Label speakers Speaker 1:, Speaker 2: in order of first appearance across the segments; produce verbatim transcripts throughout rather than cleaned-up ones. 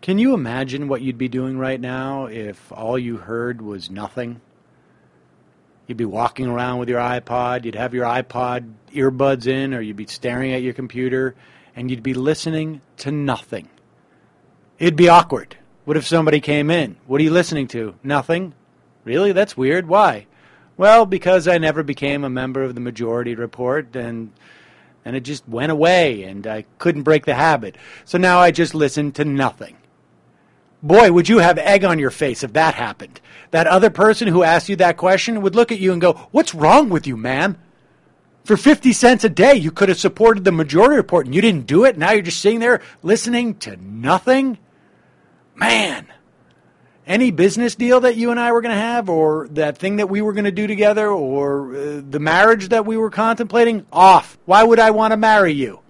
Speaker 1: Can you imagine what you'd be doing right now if all you heard was nothing? You'd be walking around with your iPod, you'd have your iPod earbuds in, or you'd be staring at your computer, and you'd be listening to nothing. It'd be awkward. What if somebody came in? What are you listening to? Nothing? Really? That's weird. Why? Well, because I never became a member of the Majority Report, and and it just went away, and I couldn't break the habit. So now I just listen to nothing. Boy, would you have egg on your face if that happened. That other person who asked you that question would look at you and go, "What's wrong with you, man? For fifty cents a day, you could have supported the Majority Report, and you didn't do it. Now you're just sitting there listening to nothing? Man, any business deal that you and I were going to have, or that thing that we were going to do together, or uh, the marriage that we were contemplating, off. Why would I want to marry you?"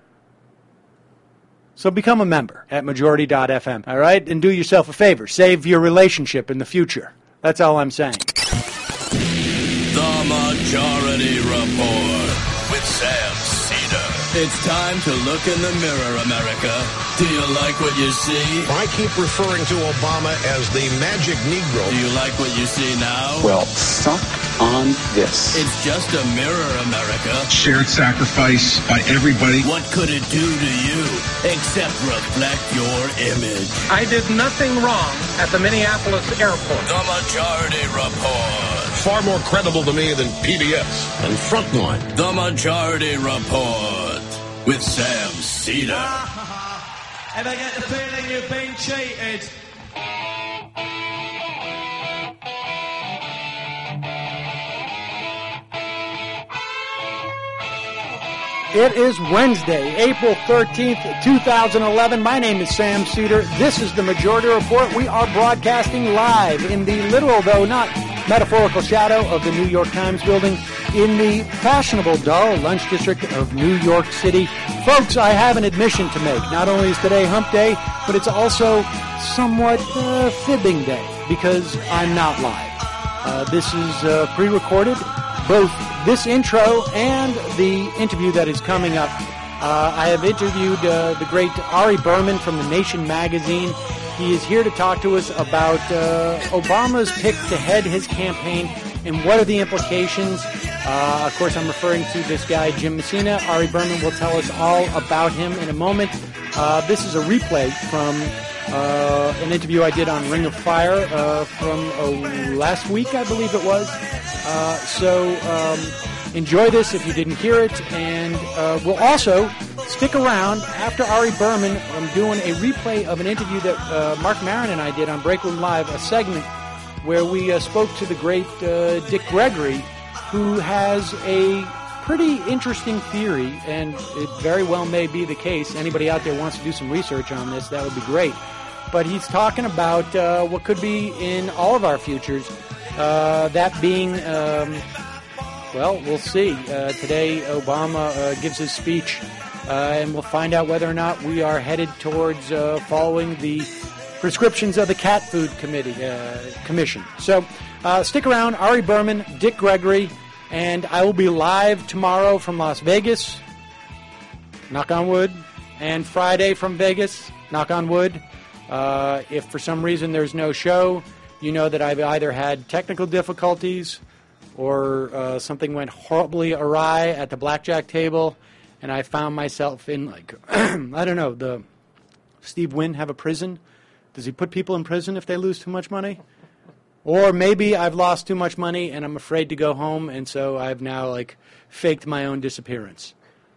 Speaker 1: So become a member at majority dot f m, all right? And do yourself a favor. Save your relationship in the future. That's all I'm saying.
Speaker 2: The Majority Report with Sam Cedar. It's time to look in the mirror, America. Do you like what you see?
Speaker 3: I keep referring to Obama as the magic Negro.
Speaker 2: Do you like what you see now?
Speaker 4: Well, suck on this.
Speaker 2: It's just a mirror, America.
Speaker 5: Shared sacrifice by everybody.
Speaker 2: What could it do to you except reflect your image?
Speaker 6: I did nothing wrong at the Minneapolis airport.
Speaker 2: The Majority Report.
Speaker 3: Far more credible to me than P B S and Frontline.
Speaker 2: The Majority Report with Sam Cedar.
Speaker 7: Ever get the feeling you've been cheated?
Speaker 1: It is Wednesday, April thirteenth, twenty eleven. My name is Sam Cedar. This is the Majority Report. We are broadcasting live in the literal, though not metaphorical, shadow of the New York Times building in the fashionable, dull lunch district of New York City. Folks, I have an admission to make. Not only is today hump day, but it's also somewhat uh, fibbing day because I'm not live. Uh, this is uh, pre-recorded. Both this intro and the interview that is coming up. Uh, I have interviewed uh, the great Ari Berman from The Nation magazine. He is here to talk to us about uh, Obama's pick to head his campaign and what are the implications. Uh, of course, I'm referring to this guy, Jim Messina. Ari Berman will tell us all about him in a moment. Uh, this is a replay from uh, an interview I did on Ring of Fire uh, from uh, last week, I believe it was. Uh, so um, enjoy this if you didn't hear it, and uh, we'll also stick around after Ari Berman. I'm doing a replay of an interview that uh, Mark Maron and I did on Breakroom Live, a segment where we uh, spoke to the great uh, Dick Gregory, who has a pretty interesting theory, and it very well may be the case. Anybody out there wants to do some research on this, that would be great. But he's talking about uh, what could be in all of our futures. Uh, that being, um, well, we'll see. Uh, today, Obama uh, gives his speech, uh, and we'll find out whether or not we are headed towards uh, following the prescriptions of the Cat Food Committee uh, Commission. So uh, stick around. Ari Berman, Dick Gregory, and I will be live tomorrow from Las Vegas, knock on wood, and Friday from Vegas, knock on wood. Uh, if for some reason there's no show, you know that I've either had technical difficulties or uh, something went horribly awry at the blackjack table, and I found myself in, like, I don't know, the Steve Wynn have a prison? Does he put people in prison if they lose too much money? Or maybe I've lost too much money and I'm afraid to go home, and so I've now, like, faked my own disappearance.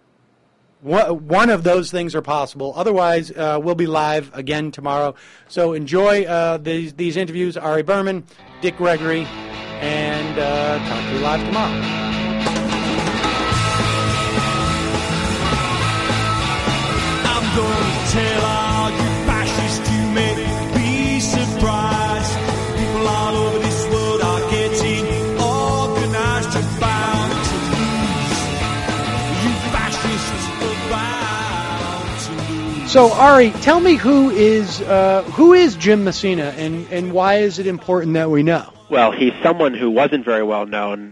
Speaker 1: One of those things are possible. Otherwise, uh, we'll be live again tomorrow. So enjoy uh, these, these interviews. Ari Berman, Dick Gregory, and uh, talk to you live tomorrow.
Speaker 7: I'm going to tell all you fascists you may be surprised. People all over this world are getting organized to bound to lose. You fascists.
Speaker 1: So, Ari, tell me who is uh, who is Jim Messina, and, and why is it important that we know?
Speaker 8: Well, he's someone who wasn't very well known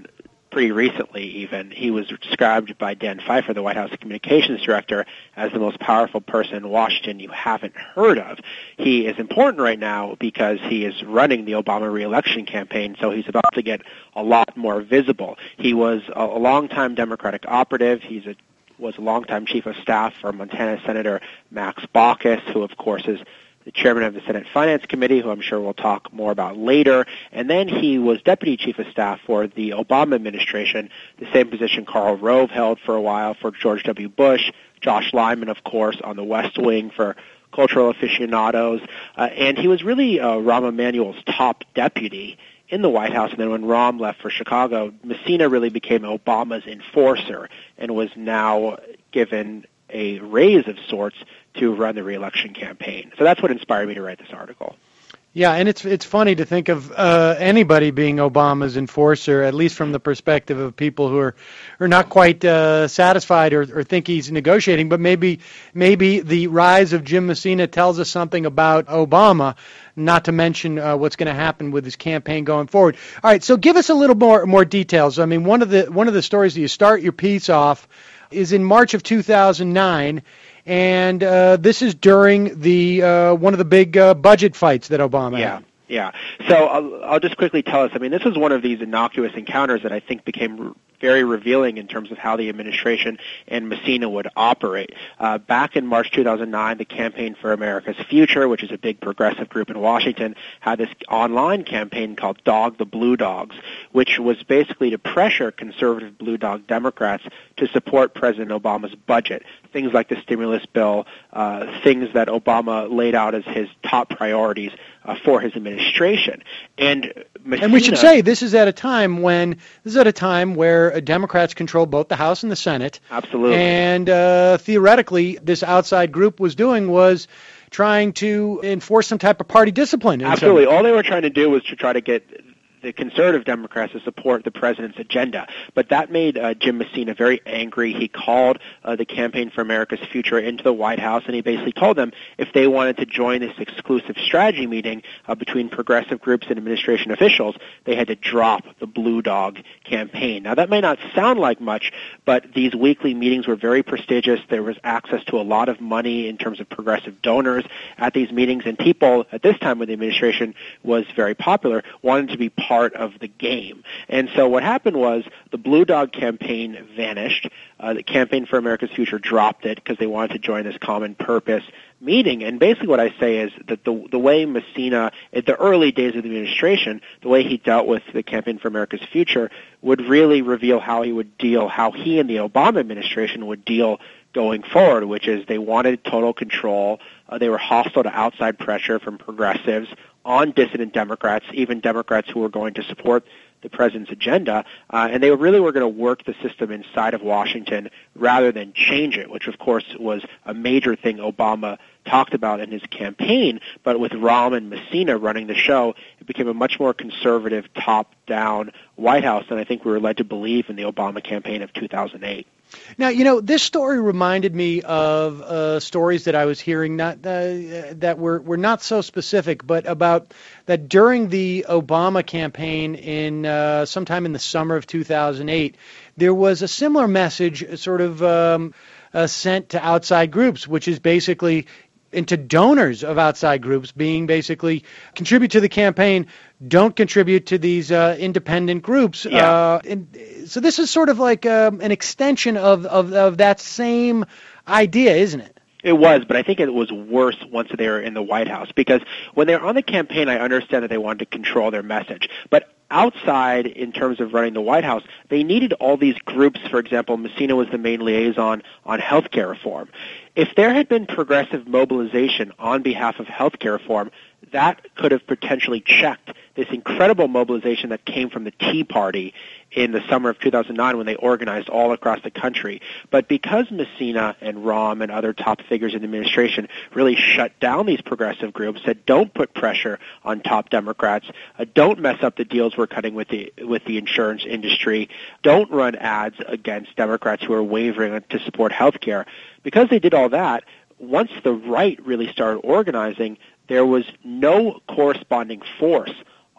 Speaker 8: pretty recently even. He was described by Dan Pfeiffer, the White House communications director, as the most powerful person in Washington you haven't heard of. He is important right now because he is running the Obama re-election campaign, so he's about to get a lot more visible. He was a, a longtime Democratic operative. He's a was a longtime chief of staff for Montana Senator Max Baucus, who, of course, is the chairman of the Senate Finance Committee, who I'm sure we'll talk more about later. And then he was deputy chief of staff for the Obama administration, the same position Karl Rove held for a while for George W. Bush, Josh Lyman, of course, on the West Wing for cultural aficionados. Uh, and he was really uh, Rahm Emanuel's top deputy in the White House, and then when Rahm left for Chicago, Messina really became Obama's enforcer and was now given a raise of sorts to run the re-election campaign. So that's what inspired me to write this article.
Speaker 1: Yeah, and it's it's funny to think of uh, anybody being Obama's enforcer, at least from the perspective of people who are are not quite uh, satisfied or, or think he's negotiating. But maybe maybe the rise of Jim Messina tells us something about Obama, not to mention uh, what's going to happen with his campaign going forward. All right, so give us a little more more details. I mean, one of the one of the stories that you start your piece off is in March of two thousand nine. And uh, this is during the uh, one of the big uh, budget fights that Obama
Speaker 8: yeah,
Speaker 1: had.
Speaker 8: Yeah, So I'll, I'll just quickly tell us, I mean, this was one of these innocuous encounters that I think became very revealing in terms of how the administration and Messina would operate. Uh, back in March two thousand nine, the Campaign for America's Future, which is a big progressive group in Washington, had this online campaign called Dog the Blue Dogs, which was basically to pressure conservative Blue Dog Democrats to support President Obama's budget. Things like the stimulus bill, uh, things that Obama laid out as his top priorities uh, for his administration. And Messina,
Speaker 1: and we should say this is at a time when this is at a time where Democrats control both the House and the Senate.
Speaker 8: Absolutely.
Speaker 1: And uh, theoretically, this outside group was doing was trying to enforce some type of party discipline.
Speaker 8: Absolutely. All they were trying to do was to try to get the conservative Democrats to support the president's agenda. But that made uh, Jim Messina very angry. He called uh, the Campaign for America's Future into the White House, and he basically told them if they wanted to join this exclusive strategy meeting uh, between progressive groups and administration officials, they had to drop the Blue Dog campaign. Now, that may not sound like much, but these weekly meetings were very prestigious. There was access to a lot of money in terms of progressive donors at these meetings, and people at this time when the administration was very popular wanted to be part part of the game. And so what happened was the Blue Dog campaign vanished. Uh, the Campaign for America's Future dropped it because they wanted to join this common purpose meeting. And basically what I say is that the the way Messina, at the early days of the administration, the way he dealt with the Campaign for America's Future would really reveal how he would deal, how he and the Obama administration would deal going forward, which is they wanted total control. Uh, they were hostile to outside pressure from progressives on dissident Democrats, even Democrats who were going to support the president's agenda, uh, and they really were going to work the system inside of Washington rather than change it, which of course was a major thing Obama talked about in his campaign. But with Rahm and Messina running the show, it became a much more conservative, top-down White House than I think we were led to believe in the Obama campaign of two thousand eight.
Speaker 1: Now, you know, this story reminded me of uh, stories that I was hearing, not uh, that were, were not so specific, but about that during the Obama campaign in uh, sometime in the summer of two thousand eight, there was a similar message sort of um, uh, sent to outside groups, which is basically into donors of outside groups being basically contribute to the campaign, don't contribute to these uh, independent groups.
Speaker 8: Yeah.
Speaker 1: Uh, and so this is sort of like um, an extension of, of, of that same idea, isn't it?
Speaker 8: It was, but I think it was worse once they were in the White House, because when they were on the campaign, I understand that they wanted to control their message. But outside, in terms of running the White House, they needed all these groups. For example, Messina was the main liaison on health care reform. If there had been progressive mobilization on behalf of health care reform, that could have potentially checked this incredible mobilization that came from the Tea Party in the summer of two thousand nine when they organized all across the country. But because Messina and Rahm and other top figures in the administration really shut down these progressive groups, said don't put pressure on top Democrats, uh, don't mess up the deals we're cutting with the with the insurance industry, don't run ads against Democrats who are wavering to support health care. Because they did all that, once the right really started organizing, there was no corresponding force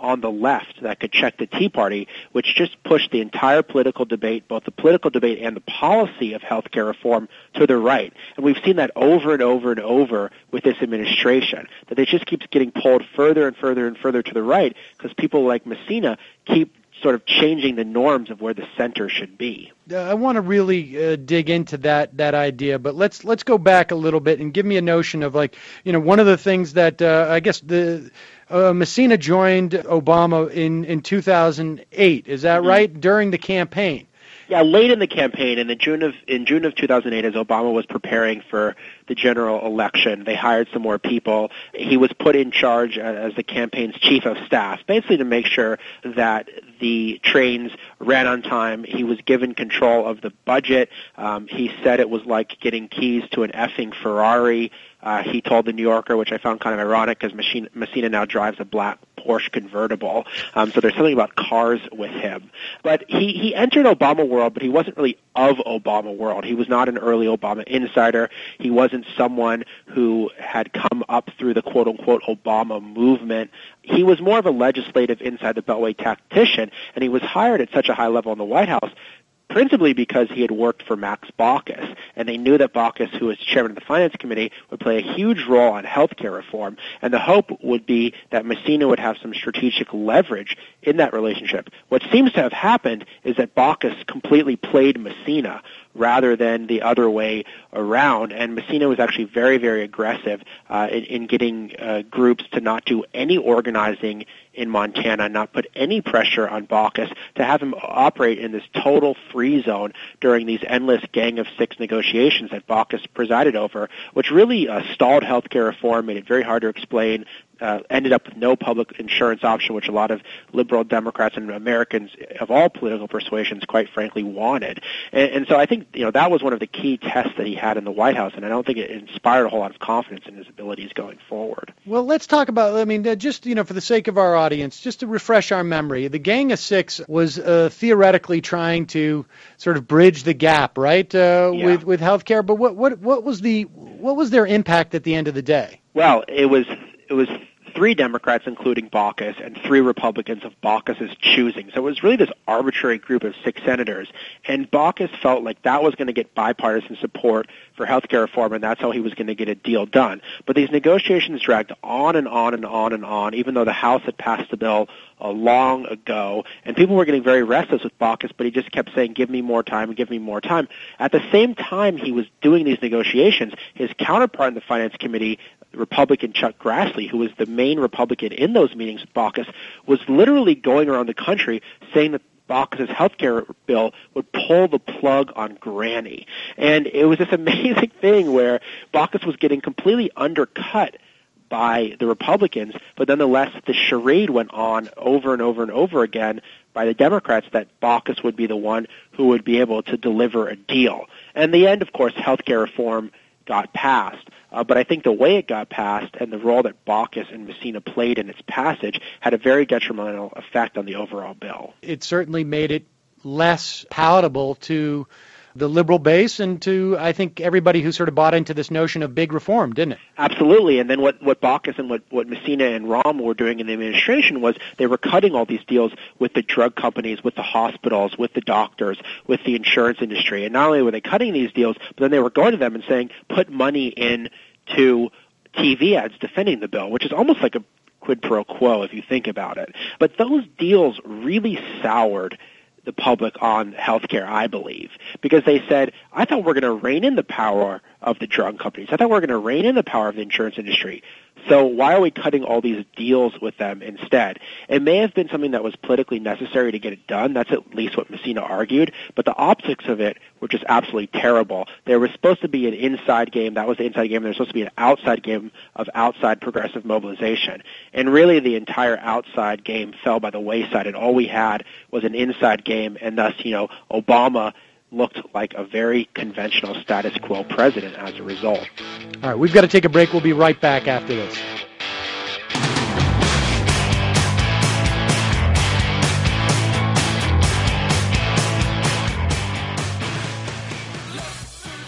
Speaker 8: on the left that could check the Tea Party, which just pushed the entire political debate, both the political debate and the policy of health care reform, to the right. And we've seen that over and over and over with this administration, that it just keeps getting pulled further and further and further to the right because people like Messina keep sort of changing the norms of where the center should be.
Speaker 1: Uh, I want to really uh, dig into that that idea, but let's let's go back a little bit and give me a notion of, like, you know, one of the things that uh, I guess the uh, Messina joined Obama in, in two thousand eight. Is that mm-hmm. right? During the campaign.
Speaker 8: Yeah, late in the campaign, in the June of in June of two thousand eight, as Obama was preparing for the general election, they hired some more people. He was put in charge as the campaign's chief of staff, basically to make sure that the trains ran on time. He was given control of the budget. Um, he said it was like getting keys to an effing Ferrari. Uh, he told the New Yorker, which I found kind of ironic because Messina now drives a black Porsche convertible. Um, so there's something about cars with him. But he, he entered Obama world, but he wasn't really of Obama world. He was not an early Obama insider. He wasn't someone who had come up through the quote-unquote Obama movement. He was more of a legislative inside-the-beltway tactician, and he was hired at such a high level in the White House principally because he had worked for Max Baucus, and they knew that Baucus, who was chairman of the Finance Committee, would play a huge role on health care reform, and the hope would be that Messina would have some strategic leverage in that relationship. What seems to have happened is that Baucus completely played Messina rather than the other way around, and Messina was actually very, very aggressive uh, in, in getting uh, groups to not do any organizing in Montana, not put any pressure on Baucus, to have him operate in this total free zone during these endless Gang of Six negotiations that Baucus presided over, which really uh, stalled healthcare reform, made it very hard to explain, uh, ended up with no public insurance option, which a lot of liberal Democrats and Americans of all political persuasions, quite frankly, wanted. And, and so I think, you know, that was one of the key tests that he had in the White House, and I don't think it inspired a whole lot of confidence in his abilities going forward.
Speaker 1: Well, let's talk about, I mean, uh, just, you know, for the sake of our audience, just to refresh our memory, the Gang of Six was uh, theoretically trying to sort of bridge the gap, right, uh,
Speaker 8: yeah.
Speaker 1: with with healthcare. But what what what was the what was their impact at the end of the day?
Speaker 8: Well, it was it was three Democrats, including Baucus, and three Republicans of Baucus's choosing. So it was really this arbitrary group of six senators, and Baucus felt like that was going to get bipartisan support for health care reform, and that's how he was going to get a deal done. But these negotiations dragged on and on and on and on, even though the House had passed the bill uh, long ago, and people were getting very restless with Baucus, but he just kept saying, give me more time, give me more time. At the same time he was doing these negotiations, his counterpart in the Finance Committee, Republican Chuck Grassley, who was the main Republican in those meetings with Baucus, was literally going around the country saying that Baucus's health care bill would pull the plug on Granny. And it was this amazing thing where Baucus was getting completely undercut by the Republicans, but nonetheless the charade went on over and over and over again by the Democrats that Baucus would be the one who would be able to deliver a deal. And in the end, of course, health care reform got passed. Uh, but I think the way it got passed and the role that Baucus and Messina played in its passage had a very detrimental effect on the overall bill.
Speaker 1: It certainly made it less palatable to the liberal base and to, I think, everybody who sort of bought into this notion of big reform, didn't it?
Speaker 8: Absolutely. And then what, what Baucus and what, what Messina and Rahm were doing in the administration was they were cutting all these deals with the drug companies, with the hospitals, with the doctors, with the insurance industry. And not only were they cutting these deals, but then they were going to them and saying, put money in to T V ads defending the bill, which is almost like a quid pro quo if you think about it. But those deals really soured the public on healthcare, I believe, because they said, I thought we we're going to rein in the power of the drug companies. I thought we were going to rein in the power of the insurance industry. So why are we cutting all these deals with them instead? It may have been something that was politically necessary to get it done. That's at least what Messina argued. But the optics of it were just absolutely terrible. There was supposed to be an inside game. That was the inside game. There was supposed to be an outside game of outside progressive mobilization. And really the entire outside game fell by the wayside, and all we had was an inside game, and thus, you know, Obama looked like a very conventional status quo president as a result.
Speaker 1: All right, we've got to take a break. We'll be right back after this.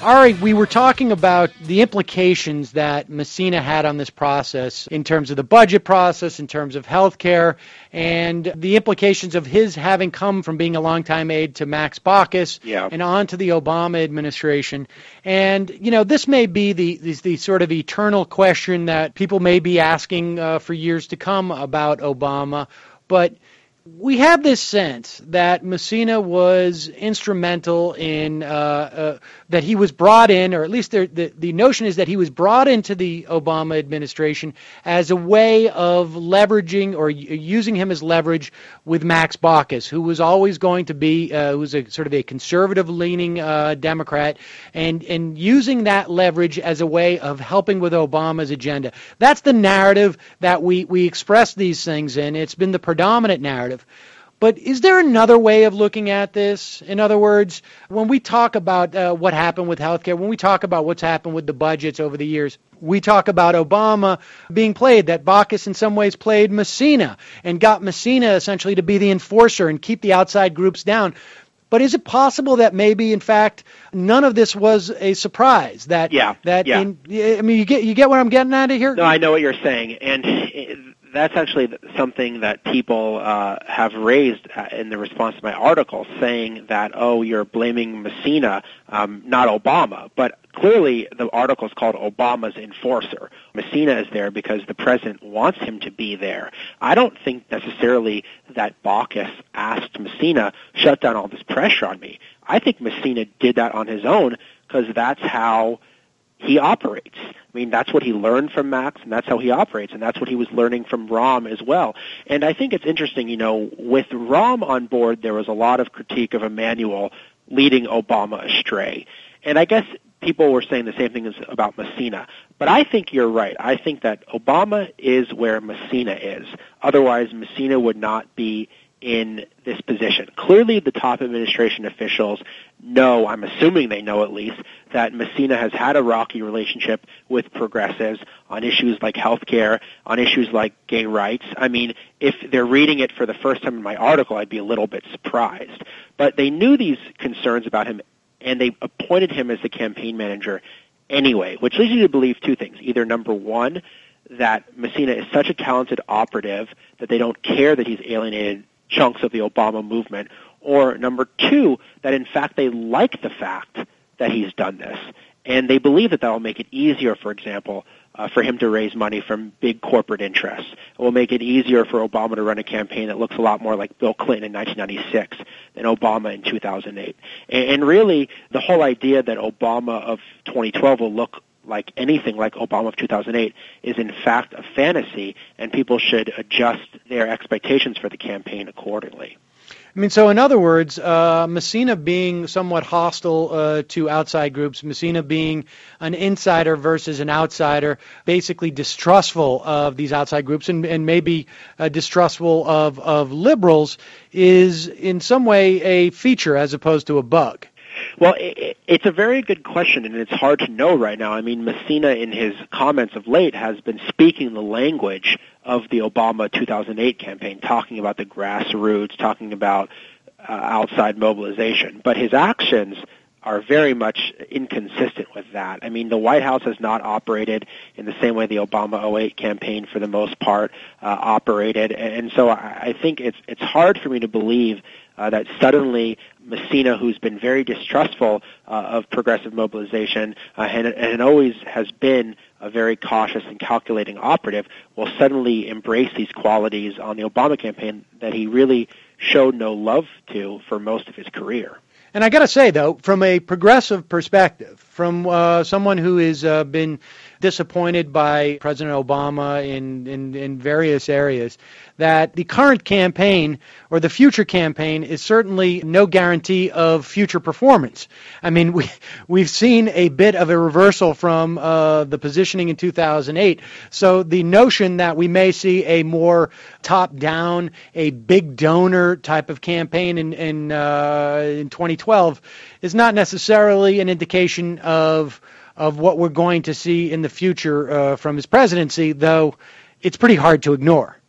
Speaker 1: Ari, we were talking about the implications that Messina had on this process in terms of the budget process, in terms of health care, and the implications of his having come from being a longtime aide to Max Baucus
Speaker 8: yeah.
Speaker 1: and on to the Obama administration. And, you know, this may be the, the, the sort of eternal question that people may be asking uh, for years to come about Obama, but we have this sense that Messina was instrumental in, uh, uh, that he was brought in, or at least the, the, the notion is that he was brought into the Obama administration as a way of leveraging or using him as leverage with Max Baucus, who was always going to be, uh, who was a sort of a conservative-leaning uh, Democrat, and, and using that leverage as a way of helping with Obama's agenda. That's the narrative that we, we express these things in. It's been the predominant narrative. But is there another way of looking at this? In other words, when we talk about uh, what happened with healthcare, when we talk about what's happened with the budgets over the years, we talk about Obama being played, that Baucus in some ways played Messina and got Messina essentially to be the enforcer and keep the outside groups down. But is it possible that maybe, in fact, none of this was a surprise? That
Speaker 8: yeah,
Speaker 1: that
Speaker 8: yeah.
Speaker 1: In, I mean, you get you get what I'm getting at here?
Speaker 8: No, I know what you're saying, and it, that's actually something that people uh, have raised in the response to my article, saying that, oh, you're blaming Messina, um, not Obama. But clearly the article is called Obama's Enforcer. Messina is there because the president wants him to be there. I don't think necessarily that Baucus asked Messina, shut down all this pressure on me. I think Messina did that on his own because that's how he operates. I mean, that's what he learned from Max, and that's how he operates, and that's what he was learning from Rahm as well. And I think it's interesting, you know, with Rahm on board, there was a lot of critique of Emanuel leading Obama astray. And I guess people were saying the same thing as about Messina. But I think you're right. I think that Obama is where Messina is. Otherwise, Messina would not be in this position. Clearly, the top administration officials know, I'm assuming they know at least, that Messina has had a rocky relationship with progressives on issues like health care, on issues like gay rights. I mean, if they're reading it for the first time in my article, I'd be a little bit surprised. But they knew these concerns about him, and they appointed him as the campaign manager anyway, which leads you to believe two things. Either, number one, that Messina is such a talented operative that they don't care that he's alienated chunks of the Obama movement, or number two, that in fact they like the fact that he's done this, and they believe that that will make it easier, for example, uh, for him to raise money from big corporate interests. It will make it easier for Obama to run a campaign that looks a lot more like Bill Clinton in nineteen ninety-six than Obama in two thousand eight. And, and really, the whole idea that Obama of twenty twelve will look like anything like Obama of two thousand eight is in fact a fantasy, and people should adjust their expectations for the campaign accordingly.
Speaker 1: I mean, so in other words, uh, Messina being somewhat hostile uh, to outside groups, Messina being an insider versus an outsider, basically distrustful of these outside groups and, and maybe uh, distrustful of, of liberals, is in some way a feature as opposed to a bug.
Speaker 8: Well, it, it's a very good question, and it's hard to know right now. I mean, Messina, in his comments of late, has been speaking the language of the Obama two thousand eight campaign, talking about the grassroots, talking about uh, outside mobilization. But his actions are very much inconsistent with that. I mean, the White House has not operated in the same way the Obama oh eight campaign, for the most part, uh, operated. And so I think it's it's hard for me to believe uh, that suddenly Messina, who's been very distrustful uh, of progressive mobilization uh, and, and always has been a very cautious and calculating operative, will suddenly embrace these qualities on the Obama campaign that he really showed no love to for most of his career.
Speaker 1: And I got to say, though, from a progressive perspective, from uh, someone who has uh, been disappointed by President Obama in, in, in various areas, that the current campaign or the future campaign is certainly no guarantee of future performance. I mean, we, we've seen a bit of a reversal from uh, the positioning in two thousand eight. So the notion that we may see a more top-down, a big donor type of campaign in, in, uh, in twenty twelve is not necessarily an indication of of what we're going to see in the future uh, from his presidency, though it's pretty hard to ignore.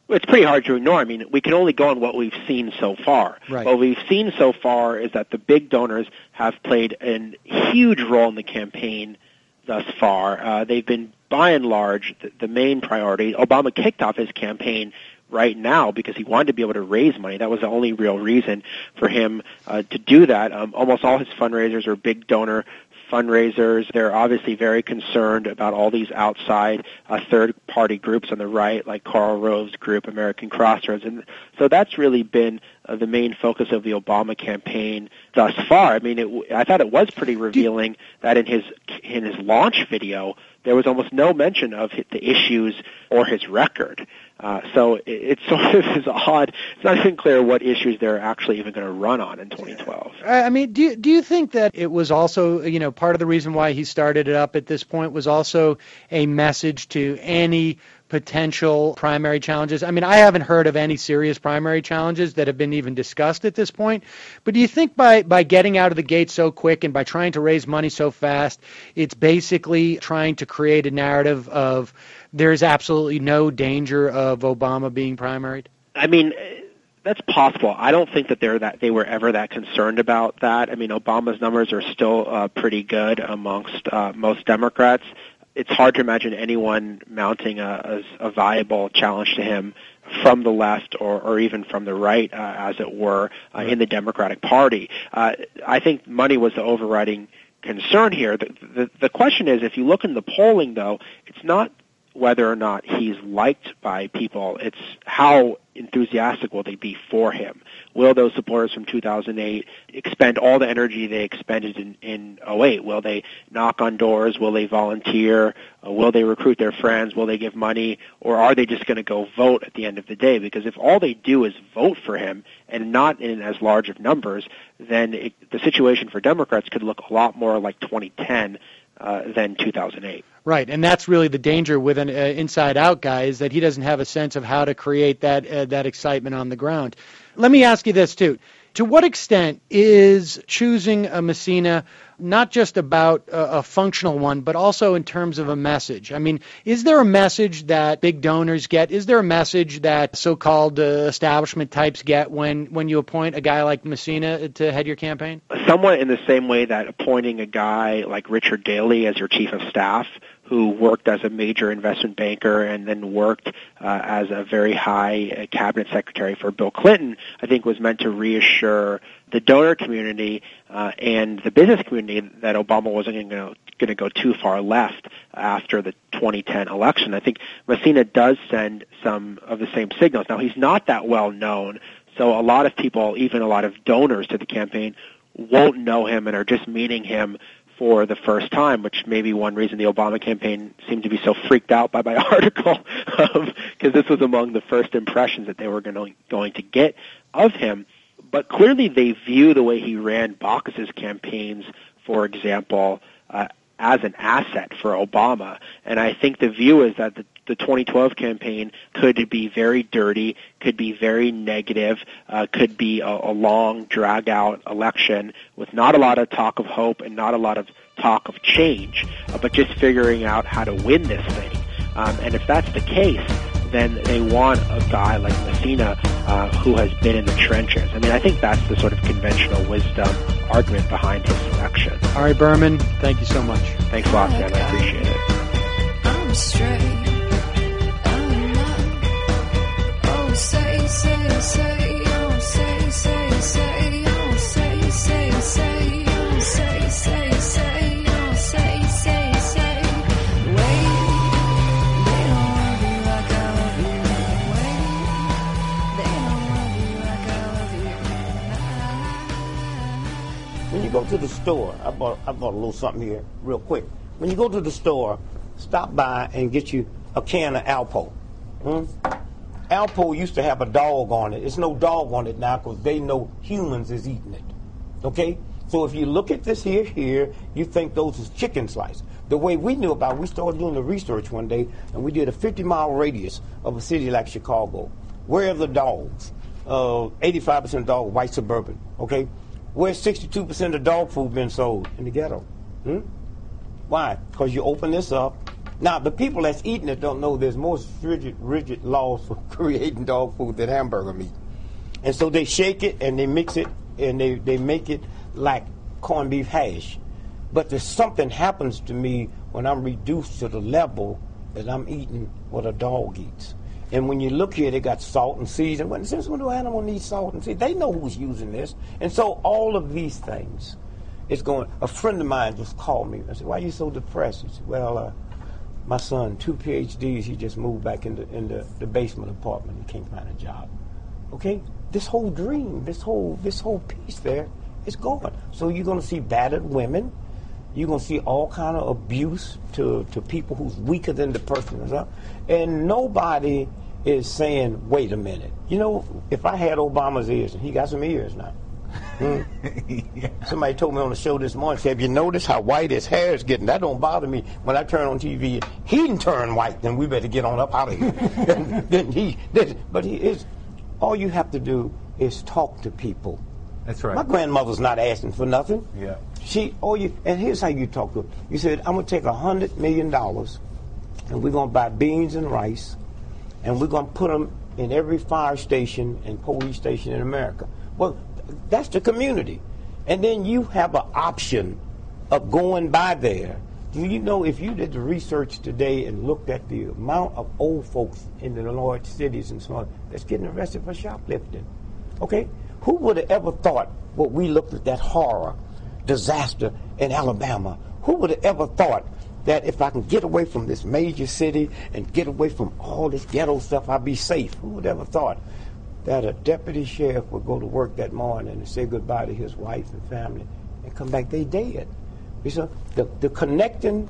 Speaker 8: It's pretty hard to ignore. I mean, we can only go on what we've seen so far.
Speaker 1: Right.
Speaker 8: What we've seen so far is that the big donors have played a huge role in the campaign thus far. Uh, they've been, by and large, the, the main priority. Obama kicked off his campaign right now because he wanted to be able to raise money. That was the only real reason for him uh, to do that. Um, almost all his fundraisers are big donor fundraisers. They're obviously very concerned about all these outside uh, third-party groups on the right, like Karl Rove's group, American Crossroads. And so that's really been uh, the main focus of the Obama campaign thus far. I mean, it, I thought it was pretty revealing that in his in his launch video, there was almost no mention of the issues or his record. Uh, so it, it sort of is odd. It's not even clear what issues they're actually even going to run on in twenty twelve.
Speaker 1: I mean, do you, do you think that it was also, you know, part of the reason why he started it up at this point was also a message to any potential primary challenges? I mean, I haven't heard of any serious primary challenges that have been even discussed at this point, but do you think by, by getting out of the gate so quick and by trying to raise money so fast, it's basically trying to create a narrative of there's absolutely no danger of Obama being primaried?
Speaker 8: I mean, that's possible. I don't think that they're that they were ever that concerned about that. I mean, Obama's numbers are still uh, pretty good amongst uh, most Democrats. It's hard to imagine anyone mounting a, a, a viable challenge to him from the left or, or even from the right, uh, as it were, uh, in the Democratic Party. Uh, I think money was the overriding concern here. The, the, the question is, if you look in the polling, though, it's not whether or not he's liked by people. It's how enthusiastic will they be for him. Will those supporters from two thousand eight expend all the energy they expended in, in oh eight? Will they knock on doors? Will they volunteer? Uh, will they recruit their friends? Will they give money? Or are they just going to go vote at the end of the day? Because if all they do is vote for him and not in as large of numbers, then it, the situation for Democrats could look a lot more like twenty ten uh, than two thousand eight.
Speaker 1: Right, and that's really the danger with an uh, inside-out guy, is that he doesn't have a sense of how to create that uh, that excitement on the ground. Let me ask you this, too. To what extent is choosing a Messina not just about a, a functional one, but also in terms of a message? I mean, is there a message that big donors get? Is there a message that so-called uh, establishment types get when, when you appoint a guy like Messina to head your campaign?
Speaker 8: Somewhat in the same way that appointing a guy like Richard Daley as your chief of staff, who worked as a major investment banker and then worked uh, as a very high uh, cabinet secretary for Bill Clinton, I think was meant to reassure the donor community uh, and the business community that Obama wasn't going to go too far left after the twenty ten election. I think Messina does send some of the same signals. Now, he's not that well known, so a lot of people, even a lot of donors to the campaign, won't know him and are just meeting him for the first time, which may be one reason the Obama campaign seemed to be so freaked out by my article, because this was among the first impressions that they were going to, going to get of him. But clearly they view the way he ran Baucus's campaigns, for example, uh, as an asset for Obama. And I think the view is that the, the twenty twelve campaign could be very dirty, could be very negative, uh, could be a, a long, drag-out election with not a lot of talk of hope and not a lot of talk of change, uh, but just figuring out how to win this thing. Um, and if that's the case, then they want a guy like Messina uh, who has been in the trenches. I mean, I think that's the sort of conventional wisdom argument behind his selection.
Speaker 1: Ari Berman, thank you so much.
Speaker 8: Thanks a lot, Sam. I appreciate it.
Speaker 9: I'm straight. I'm not. Oh, say, say, say. Oh, say, say, say. Oh, say, say, say. Oh, say, say, say. Oh, say, say, say. Wait. They don't want to be like I love you. Wait. They don't want to be like I love you.
Speaker 10: When you go to the store, I bought I bought a little something here real quick. When you go to the store, stop by and get you a can of Alpo. Hmm? Alpo used to have a dog on it. There's no dog on it now because they know humans is eating it. Okay? So if you look at this here, here, you think those is chicken slices. The way we knew about it, we started doing the research one day, and we did a fifty-mile radius of a city like Chicago. Where are the dogs? Uh, eighty-five percent of dogs, white suburban. Okay? Where's sixty-two percent of dog food being sold? In the ghetto. Hmm? Why? Because you open this up, Now, the people that's eating it don't know there's more rigid, rigid laws for creating dog food than hamburger meat. And so they shake it and they mix it and they, they make it like corned beef hash. But there's something happens to me when I'm reduced to the level that I'm eating what a dog eats. And when you look here, they got salt and seasoning. When, since when do animals need salt and seasoning? They know who's using this. And so all of these things is going. A friend of mine just called me and said, "Why are you so depressed?" He said, "Well, uh, my son, two P H Ds, he just moved back into in the, the basement apartment. He can't find a job." Okay? This whole dream, this whole this whole piece there is gone. So you're going to see battered women. You're going to see all kind of abuse to, to people who's weaker than the person. And nobody is saying, wait a minute. You know, if I had Obama's ears, and he got some ears now. Hmm? Yeah. Somebody told me on the show this morning, said, have you noticed how white his hair is getting? That don't bother me. When I turn on T V, he didn't turn white, then we better get on up out of here. then, then he, then, but he is, all you have to do is talk to people.
Speaker 11: That's right.
Speaker 10: My grandmother's not asking for nothing.
Speaker 11: Yeah.
Speaker 10: She, oh, you, and here's how you talk to her. You said, I'm going to take a hundred million dollars, and we're going to buy beans and rice, and we're going to put them in every fire station and police station in America. Well, that's the community. And then you have an option of going by there. Do you know, if you did the research today and looked at the amount of old folks in the large cities and so on that's getting arrested for shoplifting, okay? Who would have ever thought what we looked at, that horror, disaster in Alabama? Who would have ever thought that if I can get away from this major city and get away from all this ghetto stuff, I'd be safe? Who would have ever thought that a deputy sheriff would go to work that morning and say goodbye to his wife and family and come back, they dead? So the, the connecting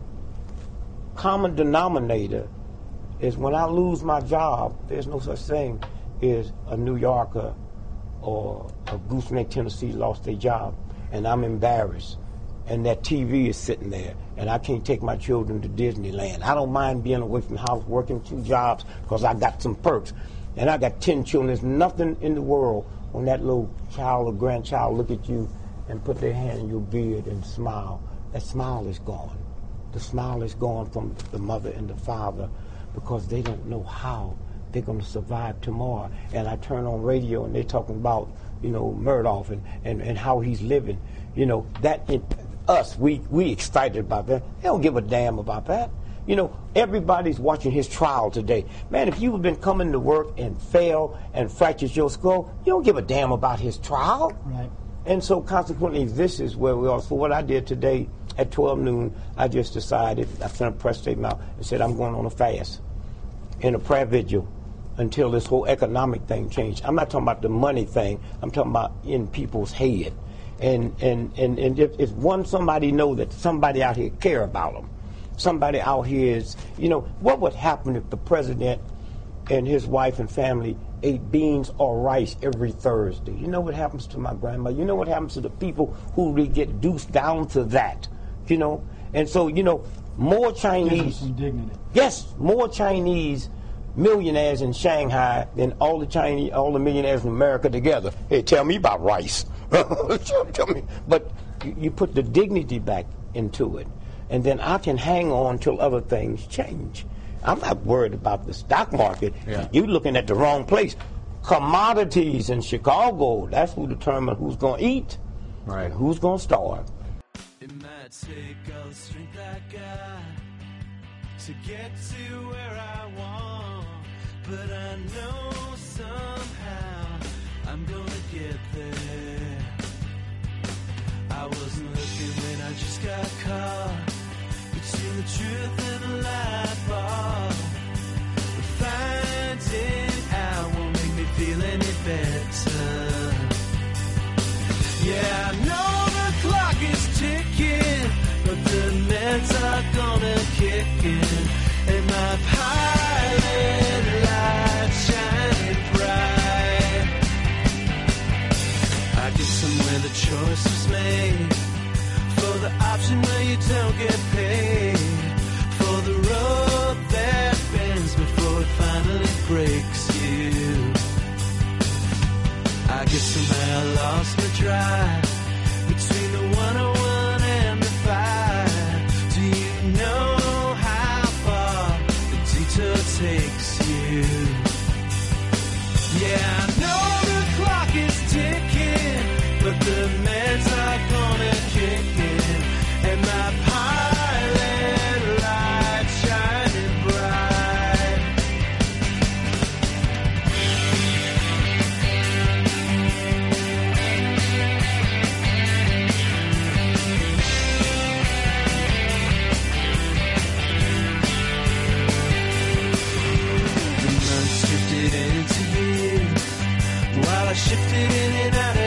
Speaker 10: common denominator is when I lose my job, there's no such thing as a New Yorker or a Gooseneck, Tennessee lost their job, and I'm embarrassed, and that T V is sitting there, and I can't take my children to Disneyland. I don't mind being away from the house, working two jobs, because I got some perks, and I got ten children. There's nothing in the world when that little child or grandchild look at you and put their hand in your beard and smile. That smile is gone. The smile is gone from the mother and the father because they don't know how they're going to survive tomorrow. And I turn on radio and they're talking about, you know, Murdoch and, and, and how he's living. You know, that, it, us, we, we excited about that. They don't give a damn about that. You know, everybody's watching his trial today. Man, if you've been coming to work and fail and fractures your skull, you don't give a damn about his trial.
Speaker 1: Right.
Speaker 10: And so consequently, this is where we are. So what I did today at twelve noon, I just decided, I sent a press statement out and said I'm going on a fast in a prayer vigil until this whole economic thing changed. I'm not talking about the money thing. I'm talking about in people's head. And and, and, and if, if one somebody know that somebody out here care about them, somebody out here is, you know, what would happen if the president and his wife and family ate beans or rice every Thursday? You know what happens to my grandma? You know what happens to the people who really get deuced down to that? You know? And so, you know, more Chinese.
Speaker 1: Some dignity.
Speaker 10: Yes, more Chinese millionaires in Shanghai than all the Chinese, all the millionaires in America together. Hey, tell me about rice. tell me. But you, you put the dignity back into it, and then I can hang on till other things change. I'm not worried about the stock market.
Speaker 11: Yeah.
Speaker 10: You're looking at the wrong place. Commodities in Chicago, that's who determines who's going to eat,
Speaker 11: right,
Speaker 10: and who's going to starve.
Speaker 7: It might take all the strength I got to get to where I want, but I know somehow I'm gonna get there. I wasn't looking when I just got caught between the truth and the lie bar. But finding out won't make me feel any better. Yeah, I know the clock is ticking, but the meds are gonna kick in, and my pilot light shining bright. I guess somewhere the choice was made for the option where you don't get paid, for the rope that bends before it finally breaks you. I guess somehow I lost my drive between the one oh one and the five. Do you know how far shifted in and out